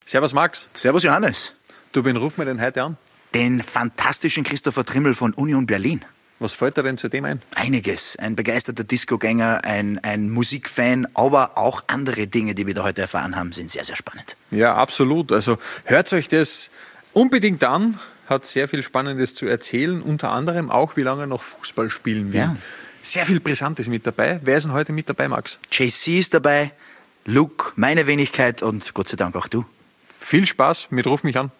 Servus Max. Servus Johannes. Du, wen rufen wir denn heute an? Den fantastischen Christopher Trimmel von Union Berlin. Was fällt dir denn zu dem ein? Einiges. Ein begeisterter Discogänger, ein Musikfan, aber auch andere Dinge, die wir da heute erfahren haben, sind sehr, sehr spannend. Ja, absolut. Also hört euch das unbedingt an. Hat sehr viel Spannendes zu erzählen. Unter anderem auch, wie lange er noch Fußball spielen will. Ja. Sehr viel Brisantes mit dabei. Wer ist denn heute mit dabei, Max? JC ist dabei, Luke, meine Wenigkeit und Gott sei Dank auch du. Viel Spaß mit Ruf mich an.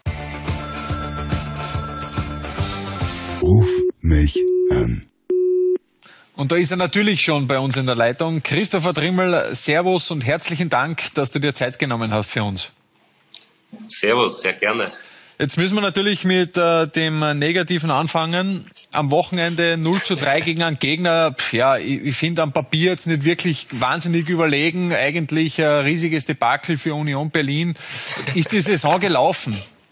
Ruf mich an. Und da ist er natürlich schon bei uns in der Leitung. Christopher Trimmel, Servus und herzlichen Dank, dass du dir Zeit genommen hast für uns. Servus, sehr gerne. Jetzt müssen wir natürlich mit dem Negativen anfangen. Am Wochenende 0:3 gegen einen Gegner. Ja, ich finde am Papier jetzt nicht wirklich wahnsinnig überlegen. Eigentlich ein riesiges Debakel für Union Berlin. Ist die Saison gelaufen?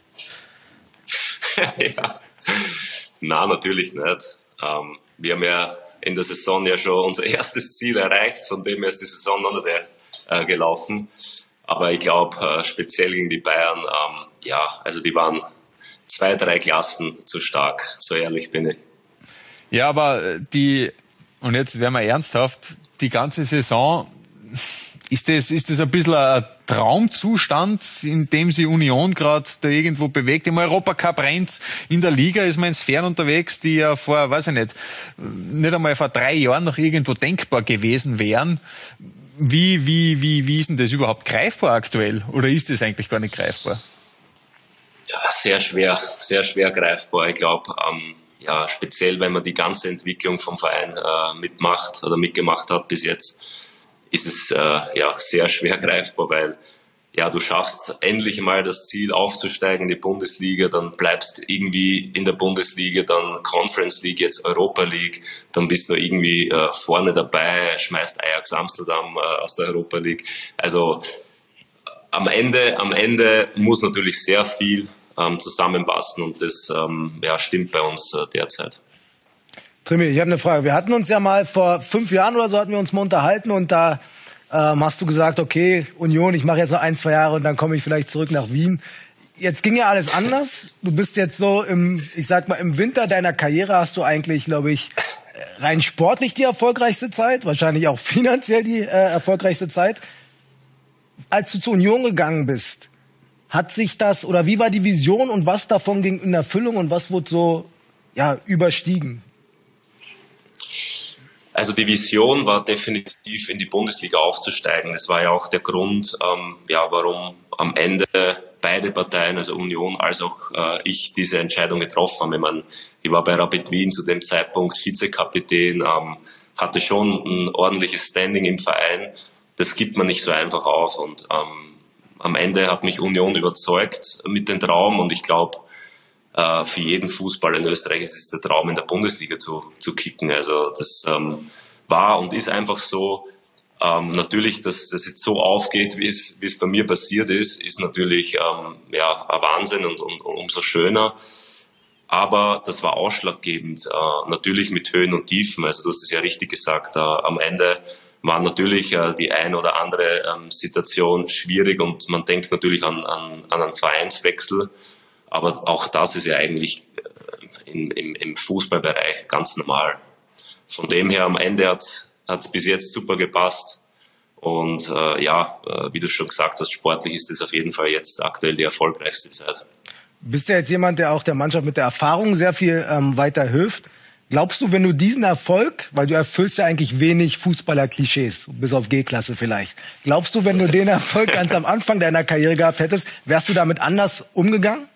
Ja. Nein, natürlich nicht. Wir haben ja in der Saison ja schon unser erstes Ziel erreicht, von dem her ist die Saison noch nicht gelaufen. Aber ich glaube, speziell gegen die Bayern, also die waren 2, 3 Klassen zu stark, so ehrlich bin ich. Ja, aber und jetzt werden wir ernsthaft, die ganze Saison, ist das ein bisschen ein Traumzustand, in dem sich Union gerade da irgendwo bewegt? Im Europacup rennt, in der Liga ist man in Sphären unterwegs, die ja vor, weiß ich nicht einmal vor 3 Jahren noch irgendwo denkbar gewesen wären. Wie ist denn das überhaupt greifbar aktuell? Oder ist das eigentlich gar nicht greifbar? Ja, sehr schwer greifbar. Ich glaube, speziell wenn man die ganze Entwicklung vom Verein mitmacht oder mitgemacht hat bis jetzt, ist es sehr schwer greifbar, weil du schaffst endlich mal das Ziel aufzusteigen in die Bundesliga, dann bleibst irgendwie in der Bundesliga, dann Conference League, jetzt Europa League, dann bist du irgendwie vorne dabei, schmeißt Ajax Amsterdam aus der Europa League. Also am Ende muss natürlich sehr viel zusammenpassen und das stimmt bei uns derzeit. Trimmel, ich habe eine Frage. Wir hatten uns ja mal vor 5 Jahren oder so hatten wir uns mal unterhalten und da hast du gesagt, okay, Union, ich mache jetzt noch 1, 2 Jahre und dann komme ich vielleicht zurück nach Wien. Jetzt ging ja alles anders. Du bist jetzt so im Winter deiner Karriere hast du eigentlich, glaube ich, rein sportlich die erfolgreichste Zeit, wahrscheinlich auch finanziell die erfolgreichste Zeit. Als du zu Union gegangen bist, hat sich das, oder wie war die Vision und was davon ging in Erfüllung und was wurde so überstiegen? Also die Vision war definitiv in die Bundesliga aufzusteigen. Das war ja auch der Grund, warum am Ende beide Parteien, also Union als auch ich, diese Entscheidung getroffen haben. Ich war bei Rapid Wien zu dem Zeitpunkt Vizekapitän, hatte schon ein ordentliches Standing im Verein. Das gibt man nicht so einfach auf und am Ende hat mich Union überzeugt mit dem Traum und ich glaube, für jeden Fußballer in Österreich ist es der Traum, in der Bundesliga zu kicken. Also das war und ist einfach so. Natürlich, dass das jetzt so aufgeht, wie es bei mir passiert ist natürlich ein Wahnsinn und umso schöner. Aber das war ausschlaggebend, natürlich mit Höhen und Tiefen. Also du hast es ja richtig gesagt. Am Ende war natürlich die ein oder andere Situation schwierig und man denkt natürlich an einen Vereinswechsel. Aber auch das ist ja eigentlich im Fußballbereich ganz normal. Von dem her am Ende hat es bis jetzt super gepasst. Und wie du schon gesagt hast, sportlich ist es auf jeden Fall jetzt aktuell die erfolgreichste Zeit. Bist du jetzt jemand, der auch der Mannschaft mit der Erfahrung sehr viel weiterhilft? Glaubst du, wenn du diesen Erfolg, weil du erfüllst ja eigentlich wenig Fußballer-Klischees, bis auf G-Klasse vielleicht. Glaubst du, wenn du den Erfolg ganz am Anfang deiner Karriere gehabt hättest, wärst du damit anders umgegangen?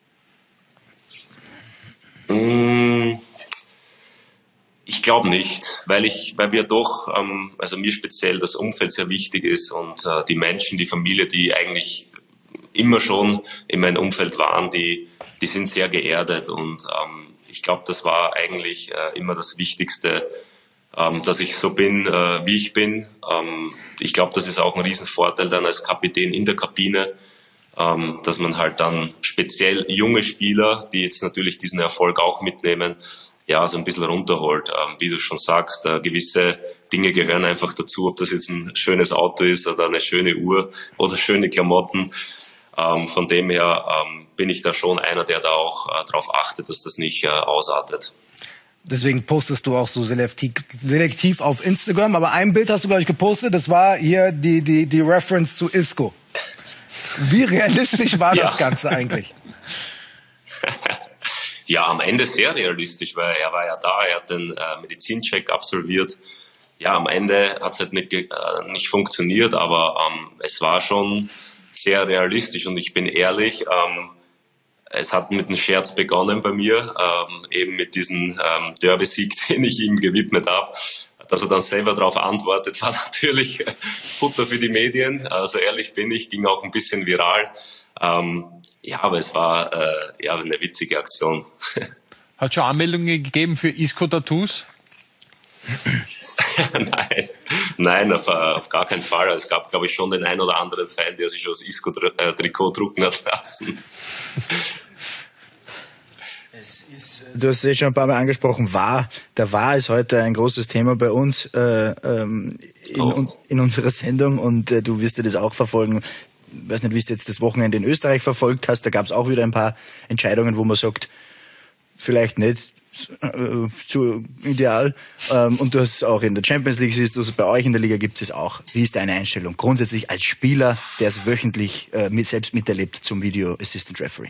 Ich glaube nicht, weil wir doch, also mir speziell das Umfeld sehr wichtig ist und die Menschen, die Familie, die eigentlich immer schon in meinem Umfeld waren, die sind sehr geerdet und ich glaube, das war eigentlich immer das Wichtigste, dass ich so bin, wie ich bin. Ich glaube, das ist auch ein Riesenvorteil dann als Kapitän in der Kabine, dass man halt dann speziell junge Spieler, die jetzt natürlich diesen Erfolg auch mitnehmen, so ein bisschen runterholt. Wie du schon sagst, gewisse Dinge gehören einfach dazu, ob das jetzt ein schönes Auto ist oder eine schöne Uhr oder schöne Klamotten. Von dem her bin ich da schon einer, der da auch darauf achtet, dass das nicht ausartet. Deswegen postest du auch so selektiv auf Instagram. Aber ein Bild hast du, glaube ich, gepostet. Das war hier die Reference zu Isco. Wie realistisch war das Ganze eigentlich? Ja, am Ende sehr realistisch, weil er war ja da, er hat den Medizincheck absolviert. Ja, am Ende hat es halt nicht funktioniert, aber es war schon sehr realistisch und ich bin ehrlich, es hat mit einem Scherz begonnen bei mir, eben mit diesem Derby-Sieg, den ich ihm gewidmet habe. Dass er dann selber darauf antwortet, war natürlich Futter für die Medien. Also ehrlich bin ich, ging auch ein bisschen viral. Ja, aber es war eine witzige Aktion. Hat schon Anmeldungen gegeben für Isco-Tattoos? Nein, auf gar keinen Fall. Es gab, glaube ich, schon den einen oder anderen Fan, der sich schon das Isco-Trikot drucken hat lassen. Du hast es schon ein paar Mal angesprochen, der VAR ist heute ein großes Thema bei uns in unserer Sendung und du wirst dir das auch verfolgen. Ich weiß nicht, wie du jetzt das Wochenende in Österreich verfolgt hast, da gab es auch wieder ein paar Entscheidungen, wo man sagt, vielleicht nicht zu ideal. Und du hast es auch in der Champions League, siehst du, also bei euch in der Liga gibt es auch. Wie ist deine Einstellung grundsätzlich als Spieler, der es wöchentlich selbst miterlebt zum Video Assistant Referee?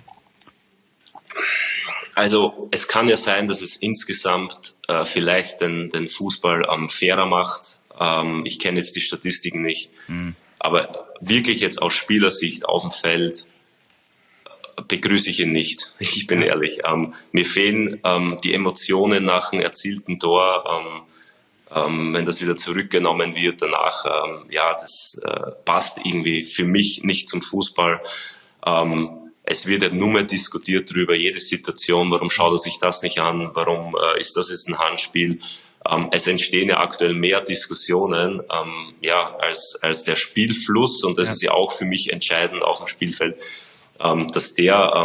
Also es kann ja sein, dass es insgesamt vielleicht den Fußball fairer macht. Ich kenne jetzt die Statistiken nicht. Aber wirklich jetzt aus Spielersicht auf dem Feld begrüße ich ihn nicht. Ich bin ehrlich. Mir fehlen die Emotionen nach einem erzielten Tor. Wenn das wieder zurückgenommen wird danach, das passt irgendwie für mich nicht zum Fußball. Es wird ja nur mehr diskutiert darüber, jede Situation, warum schaut er sich das nicht an, warum ist das jetzt ein Handspiel. Es entstehen ja aktuell mehr Diskussionen als der Spielfluss und das ist ja auch für mich entscheidend auf dem Spielfeld, dass der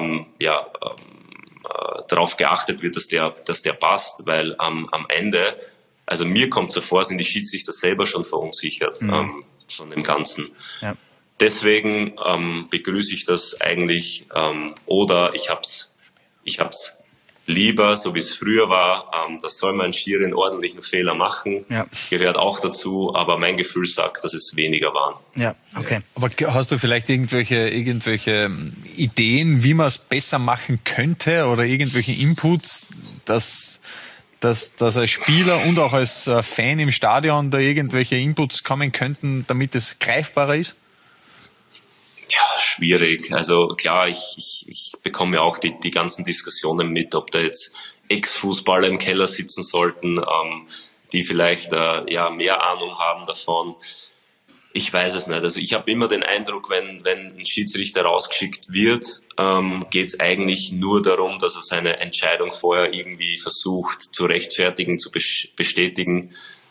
darauf geachtet wird, dass der passt, weil am Ende, also mir kommt so vor, sind die Schiedsrichter selber schon verunsichert von dem Ganzen. Ja. Deswegen begrüße ich das eigentlich oder ich hab's lieber, so wie es früher war. Das soll man Schiri einen ordentlichen Fehler machen, gehört auch dazu, aber mein Gefühl sagt, dass es weniger waren. Ja, okay. Aber hast du vielleicht irgendwelche Ideen, wie man es besser machen könnte oder irgendwelche Inputs, dass als Spieler und auch als Fan im Stadion da irgendwelche Inputs kommen könnten, damit es greifbarer ist? Ja, schwierig. Also klar, ich bekomme ja auch die ganzen Diskussionen mit, ob da jetzt Ex-Fußballer im Keller sitzen sollten, die vielleicht mehr Ahnung haben davon. Ich weiß es nicht. Also ich habe immer den Eindruck, wenn ein Schiedsrichter rausgeschickt wird, geht es eigentlich nur darum, dass er seine Entscheidung vorher irgendwie versucht zu rechtfertigen, zu bestätigen.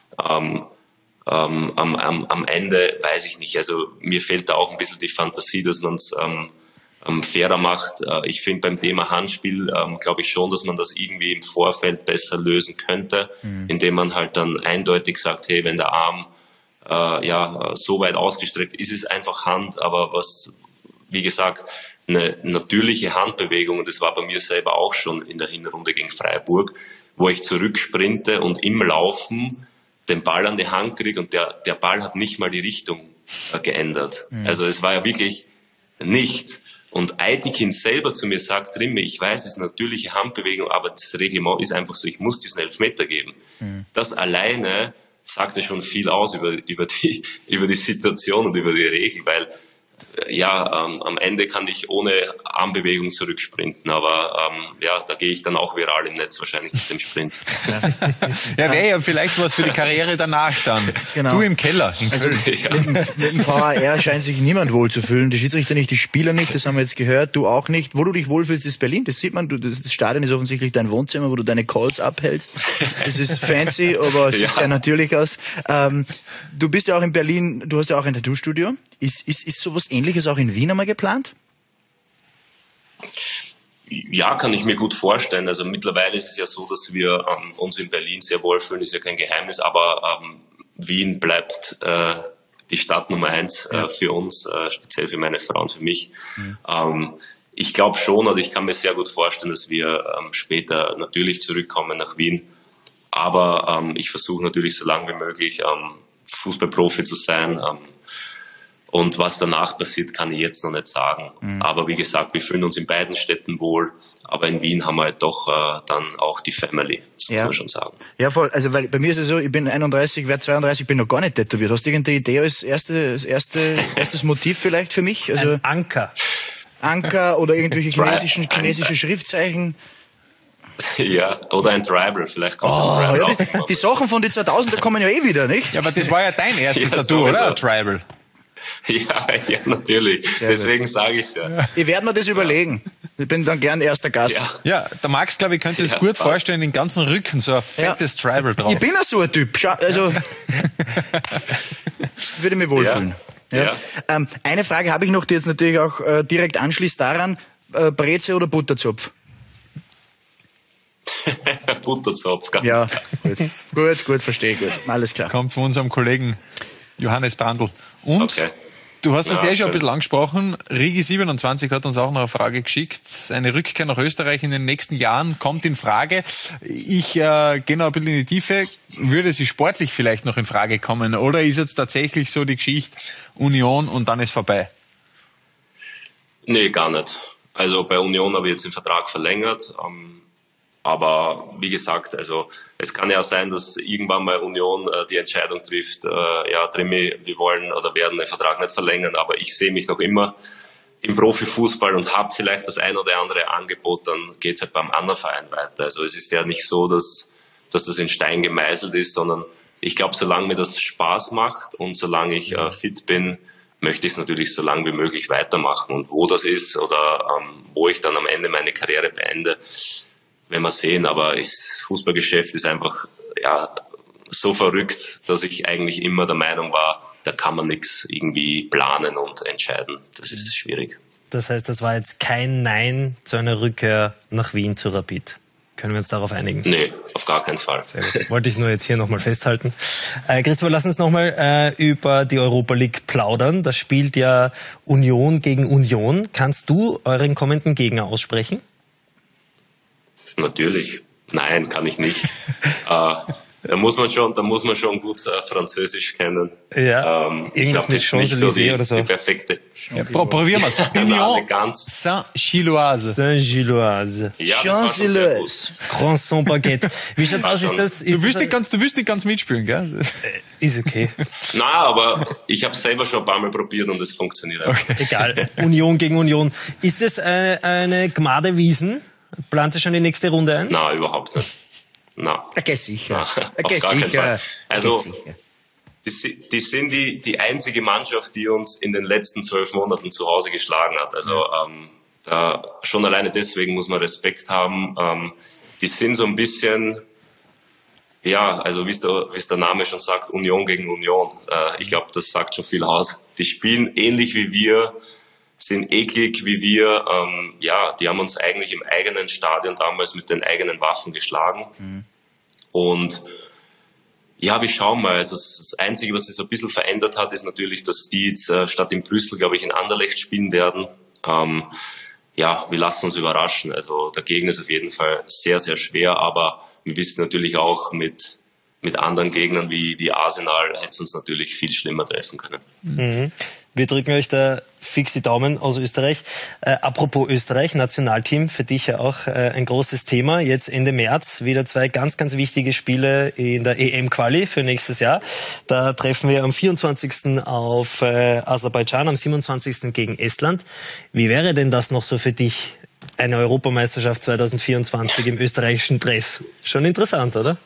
Am Ende weiß ich nicht. Also mir fehlt da auch ein bisschen die Fantasie, dass man es fairer macht. Ich finde beim Thema Handspiel, glaube ich schon, dass man das irgendwie im Vorfeld besser lösen könnte, indem man halt dann eindeutig sagt, hey, wenn der Arm so weit ausgestreckt ist, es einfach Hand, aber wie gesagt, eine natürliche Handbewegung, und das war bei mir selber auch schon in der Hinrunde gegen Freiburg, wo ich zurücksprinte und im Laufen den Ball an die Hand kriege und der Ball hat nicht mal die Richtung geändert. Also es war ja wirklich nichts. Und Aitikin selber zu mir sagt, Rimme, ich weiß, es ist eine natürliche Handbewegung, aber das Reglement ist einfach so, ich muss diesen Elfmeter geben. Das alleine sagte schon viel aus über die Situation und über die Regel, weil am Ende kann ich ohne Armbewegung zurücksprinten, aber da gehe ich dann auch viral im Netz wahrscheinlich mit dem Sprint. Ja, wäre ja vielleicht was für die Karriere danach dann. Genau. Du im Keller in Köln. Mit dem VAR scheint sich niemand wohl zu fühlen. Die Schiedsrichter nicht, die Spieler nicht, das haben wir jetzt gehört, du auch nicht. Wo du dich wohlfühlst, ist Berlin, das sieht man. Das Stadion ist offensichtlich dein Wohnzimmer, wo du deine Calls abhältst. Das ist fancy, aber sieht sehr natürlich aus. Du bist ja auch in Berlin, du hast ja auch ein Tattoo-Studio. Ist sowas Ähnliches auch in Wien einmal geplant? Ja, kann ich mir gut vorstellen. Also mittlerweile ist es ja so, dass wir uns in Berlin sehr wohlfühlen, ist ja kein Geheimnis, aber Wien bleibt die Stadt Nummer 1 für uns, speziell für meine Frau und für mich. Ich glaube schon, oder ich kann mir sehr gut vorstellen, dass wir später natürlich zurückkommen nach Wien. Aber ich versuche natürlich so lange wie möglich Fußballprofi zu sein. Und was danach passiert, kann ich jetzt noch nicht sagen. Aber wie gesagt, wir fühlen uns in beiden Städten wohl. Aber in Wien haben wir halt doch dann auch die Family, das muss man schon sagen. Ja, voll. Also weil bei mir ist es so, ich bin 31, werde 32, bin noch gar nicht tätowiert. Hast du irgendeine Idee als erstes Motiv vielleicht für mich? Also Ein Anker. Anker oder irgendwelche chinesische Schriftzeichen? Ja, oder ein Tribal, vielleicht kommt das Ja, auch. die Sachen von den 2000er kommen ja eh wieder, nicht? Ja, aber das war ja dein erstes Ja, Tattoo, sowieso. oder? Tribal. Ja, natürlich. Sehr Deswegen sage ich es ja. Ich werde mir das überlegen. Ich bin dann gern erster Gast. Ja. Ja, der Max, glaube ich, könnte es Ja, gut passt. vorstellen, den ganzen Rücken so ein fettes Tribal drauf. Ich bin ja so ein Typ. Also würde mich wohlfühlen. Ja. Eine Frage habe ich noch, die jetzt natürlich auch direkt anschließt daran. Breze oder Butterzopf? Butterzopf, ganz Ja, klar. gut, verstehe, gut. Alles klar. Kommt von unserem Kollegen Johannes Brandl. Und Okay. du hast das Ja, schon ein schön. bisschen angesprochen. Rigi27 hat uns auch noch eine Frage geschickt. Eine Rückkehr nach Österreich in den nächsten Jahren kommt in Frage. Ich gehe noch ein bisschen in die Tiefe. Würde sie sportlich vielleicht noch in Frage kommen? Oder ist jetzt tatsächlich so die Geschichte Union und dann ist vorbei? Nee, gar nicht. Also bei Union habe ich jetzt den Vertrag verlängert. Aber wie gesagt, also es kann ja sein, dass irgendwann mal Union die Entscheidung trifft, ja, Trimi, wir wollen oder werden den Vertrag nicht verlängern, aber ich sehe mich noch immer im Profifußball und habe vielleicht das ein oder andere Angebot, dann geht es halt beim anderen Verein weiter. Also es ist ja nicht so, dass das in Stein gemeißelt ist, sondern ich glaube, solange mir das Spaß macht und solange ich fit bin, möchte ich es natürlich so lange wie möglich weitermachen. Und wo das ist oder wo ich dann am Ende meine Karriere beende, werden wir sehen, aber das Fußballgeschäft ist einfach so verrückt, dass ich eigentlich immer der Meinung war, da kann man nichts irgendwie planen und entscheiden. Das ist schwierig. Das heißt, das war jetzt kein Nein zu einer Rückkehr nach Wien zu Rapid. Können wir uns darauf einigen? Nee, auf gar keinen Fall. Sehr gut. Wollte ich nur jetzt hier nochmal festhalten. Christopher, lass uns nochmal über die Europa League plaudern. Da spielt ja Union gegen Union. Kannst du euren kommenden Gegner aussprechen? Natürlich. Nein, kann ich nicht. Da muss man schon gut Französisch kennen. Ja, ich irgendwas glaube, mit das ist nicht so Champs-Élysées oder so. die perfekte. Ja, probieren wir es. Union Saint-Gilloise. Saint-Gilloise. Ja, das war schon sehr gut. Champs-Élysées. Croissant Baguette. Wie schaut's aus? Ist das, Du willst nicht ganz mitspielen, gell? ist okay. Na, aber ich habe selber schon ein paar Mal probiert und es funktioniert einfach. Egal. Union gegen Union. Ist das eine Gmade Wiesen? Plant ihr schon die nächste Runde ein? Na, überhaupt nicht. Na. Okay, sicher. Auf Okay, gar keinen sicher. Fall. Also, sicher. die sind die einzige Mannschaft, die uns in den letzten 12 Monaten zu Hause geschlagen hat. Also schon alleine deswegen muss man Respekt haben. Die sind so ein bisschen, ja, also wie es der Name schon sagt, Union gegen Union. Ich glaube, das sagt schon viel aus. Die spielen ähnlich wie wir, sind eklig wie wir. Die haben uns eigentlich im eigenen Stadion damals mit den eigenen Waffen geschlagen. Und ja, wir schauen mal. Also das Einzige, was sich so ein bisschen verändert hat, ist natürlich, dass die jetzt statt in Brüssel, glaube ich, in Anderlecht spielen werden. Wir lassen uns überraschen. Also der Gegner ist auf jeden Fall sehr, sehr schwer, aber wir wissen natürlich auch, mit anderen Gegnern wie Arsenal hätte es uns natürlich viel schlimmer treffen können. Mhm. Wir drücken euch da fix die Daumen aus Österreich. Apropos Österreich, Nationalteam, für dich ja auch ein großes Thema. Jetzt Ende März wieder 2 ganz, ganz wichtige Spiele in der EM-Quali für nächstes Jahr. Da treffen wir am 24. auf Aserbaidschan, am 27. gegen Estland. Wie wäre denn das noch so für dich, eine Europameisterschaft 2024 im österreichischen Dress? Schon interessant, oder?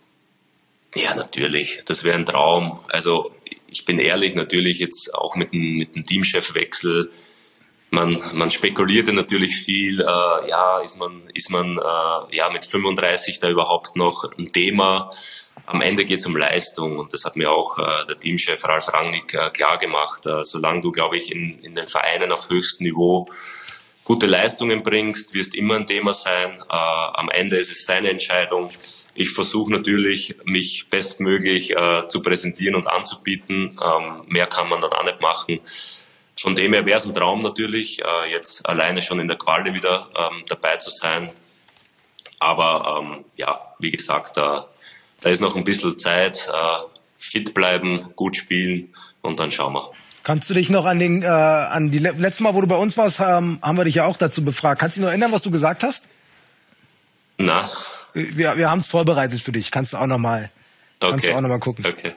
Ja, natürlich. Das wäre ein Traum. Also ich bin ehrlich, natürlich jetzt auch mit dem Teamchefwechsel. Man spekulierte natürlich viel. Ist man mit 35 da überhaupt noch ein Thema? Am Ende geht es um Leistung und das hat mir auch der Teamchef Ralf Rangnick klar gemacht. Solange du, glaube ich, in den Vereinen auf höchstem Niveau gute Leistungen bringst, wirst immer ein Thema sein. Am Ende ist es seine Entscheidung. Ich versuche natürlich, mich bestmöglich zu präsentieren und anzubieten. Mehr kann man dann auch nicht machen. Von dem her wäre es ein Traum natürlich, jetzt alleine schon in der Quali wieder dabei zu sein. Aber wie gesagt, da ist noch ein bisschen Zeit. Fit bleiben, gut spielen und dann schauen wir. Kannst du dich noch an die letzte Mal, wo du bei uns warst, haben wir dich ja auch dazu befragt. Kannst du dich noch erinnern, was du gesagt hast? Na? Wir haben es vorbereitet für dich. Kannst du auch noch mal gucken. Okay.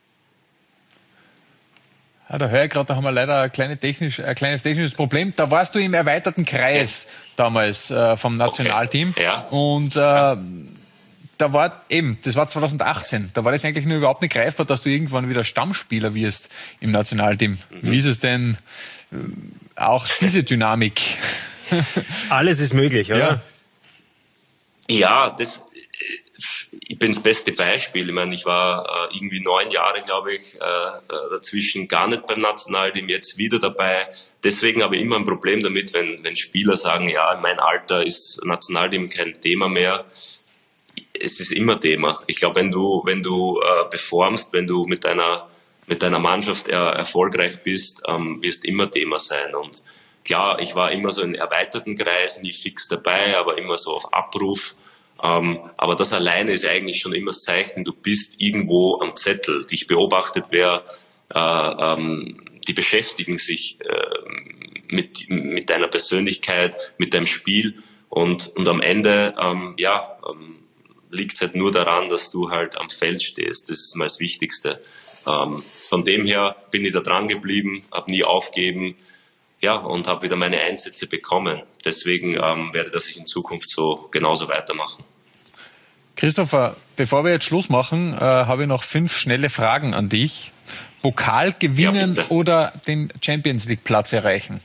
Ja, da höre ich gerade, da haben wir leider ein kleines technisches Problem. Da warst du im erweiterten Kreis damals vom Nationalteam. Okay. Ja. Und das war 2018, da war das eigentlich nur überhaupt nicht greifbar, dass du irgendwann wieder Stammspieler wirst im Nationalteam. Wie ist es denn auch diese Dynamik? Alles ist möglich, oder? Ja, ich bin das beste Beispiel. Ich meine, ich war irgendwie 9 Jahre, glaube ich, dazwischen gar nicht beim Nationalteam, jetzt wieder dabei. Deswegen habe ich immer ein Problem damit, wenn Spieler sagen, ja, in meinem Alter ist Nationalteam kein Thema mehr. Es ist immer Thema. Ich glaube, wenn du performst, wenn du mit deiner Mannschaft erfolgreich bist, wirst immer Thema sein. Und klar, ich war immer so in erweiterten Kreis, nie fix dabei, aber immer so auf Abruf. Aber das alleine ist eigentlich schon immer das Zeichen, du bist irgendwo am Zettel. Dich beobachtet wer, die beschäftigen sich mit deiner Persönlichkeit, mit deinem Spiel. Und am Ende, liegt es halt nur daran, dass du halt am Feld stehst. Das ist mal das Wichtigste. Von dem her bin ich da dran geblieben, habe nie aufgegeben, und habe wieder meine Einsätze bekommen. Deswegen werde ich in Zukunft so genauso weitermachen. Christopher, bevor wir jetzt Schluss machen, habe ich noch 5 schnelle Fragen an dich. Pokal gewinnen oder den Champions League Platz erreichen?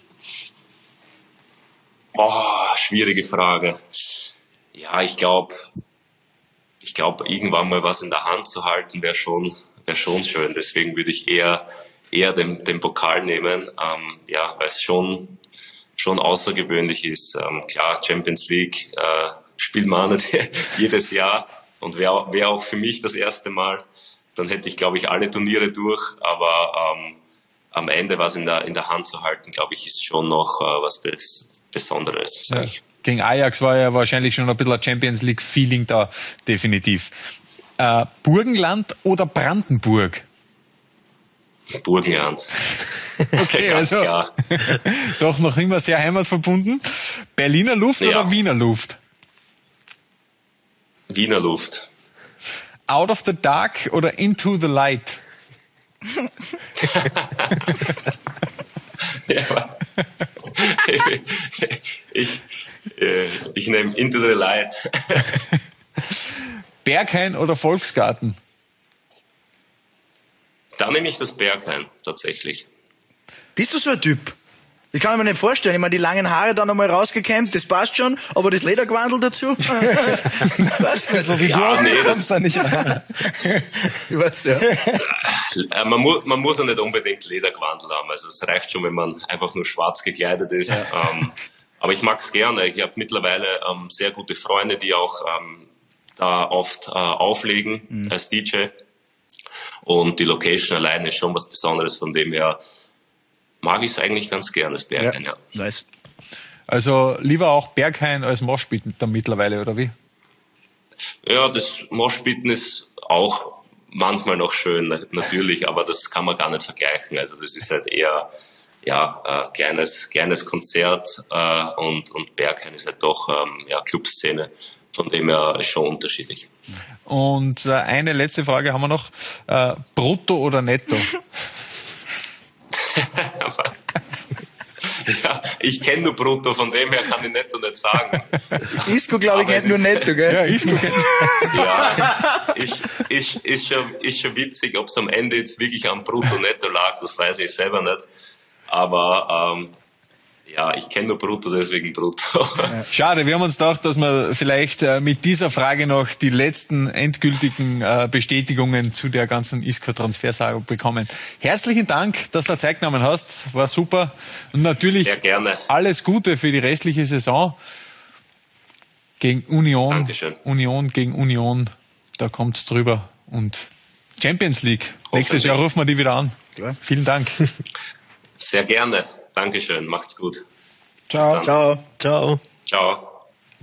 Schwierige Frage. Ja, ich glaube, irgendwann mal was in der Hand zu halten, wäre schon schön. Deswegen würde ich eher den Pokal nehmen, weil es schon außergewöhnlich ist. Klar, Champions League spielt man nicht jedes Jahr und wäre auch für mich das erste Mal. Dann hätte ich, glaube ich, alle Turniere durch, aber am Ende was in der Hand zu halten, glaube ich, ist schon noch was Besonderes, sage ich. Gegen Ajax war ja wahrscheinlich schon ein bisschen ein Champions League-Feeling da, definitiv. Burgenland oder Brandenburg? Burgenland. Okay, also klar. Doch noch immer sehr heimatverbunden. Berliner Luft oder Wiener Luft? Wiener Luft. Out of the dark oder into the light? Ich nehme into the light. Berghain oder Volksgarten? Da nehme ich das Berghain, tatsächlich. Bist du so ein Typ? Ich kann mir nicht vorstellen. Ich meine, die langen Haare dann nochmal rausgekämmt, das passt schon, aber das Ledergewandel dazu? Weißt du, so wie du kommst da nicht rein. Ich weiß, ja. Man muss ja nicht unbedingt Ledergewandel haben. Also es reicht schon, wenn man einfach nur schwarz gekleidet ist. Ja. Aber ich mag es gerne. Ich habe mittlerweile sehr gute Freunde, die auch da oft auflegen als DJ. Und die Location alleine ist schon was Besonderes, von dem her mag ich es eigentlich ganz gerne, das Berghain, ja. Nice. Also lieber auch Berghain als Moshpitten dann mittlerweile, oder wie? Ja, das Moshpitten ist auch manchmal noch schön, natürlich, aber das kann man gar nicht vergleichen. Also das ist halt eher kleines Konzert und Berghain ist halt doch Clubszene. Von dem her ist schon unterschiedlich. Und eine letzte Frage haben wir noch. Brutto oder netto? Ja, ich kenne nur Brutto, von dem her kann ich netto nicht sagen. Isco, glaube ich, kennt nur netto, gell? Ja, Isco kennt. Ja, ist schon witzig, ob es am Ende jetzt wirklich am Brutto netto lag, das weiß ich selber nicht. Aber Ja, ich kenne nur Brutto, deswegen Brutto. Schade, wir haben uns gedacht, dass wir vielleicht mit dieser Frage noch die letzten endgültigen Bestätigungen zu der ganzen Isco-Transfersaga bekommen. Herzlichen Dank, dass du Zeit genommen hast, war super. Und natürlich sehr gerne. Alles Gute für die restliche Saison gegen Union. Dankeschön. Union gegen Union, da kommt's drüber. Und Champions League, nächstes Jahr rufen wir die wieder an. Klar. Vielen Dank. Sehr gerne. Dankeschön, macht's gut. Ciao. Ciao. Ciao. Ciao.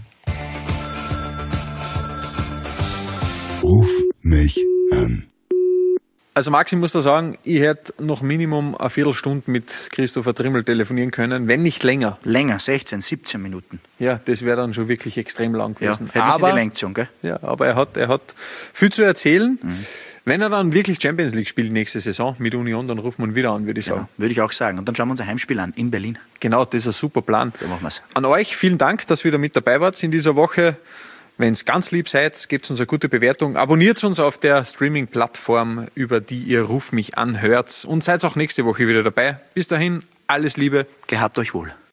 Ruf mich an. Also Max, ich muss da sagen, ich hätte noch Minimum eine Viertelstunde mit Christopher Trimmel telefonieren können, wenn nicht länger. Länger, 16, 17 Minuten. Ja, das wäre dann schon wirklich extrem lang gewesen. Ja, hätten Sie die Lenktion, gell? Ja, aber er hat viel zu erzählen. Wenn er dann wirklich Champions League spielt nächste Saison mit Union, dann rufen wir ihn wieder an, würde ich sagen. Ja, würde ich auch sagen. Und dann schauen wir uns ein Heimspiel an in Berlin. Genau, das ist ein super Plan. So machen wir's. An euch vielen Dank, dass ihr wieder mit dabei wart in dieser Woche. Wenn es ganz lieb seid, gebt uns eine gute Bewertung. Abonniert uns auf der Streaming-Plattform, über die ihr Ruf mich anhört. Und seid auch nächste Woche wieder dabei. Bis dahin, alles Liebe. Gehabt euch wohl.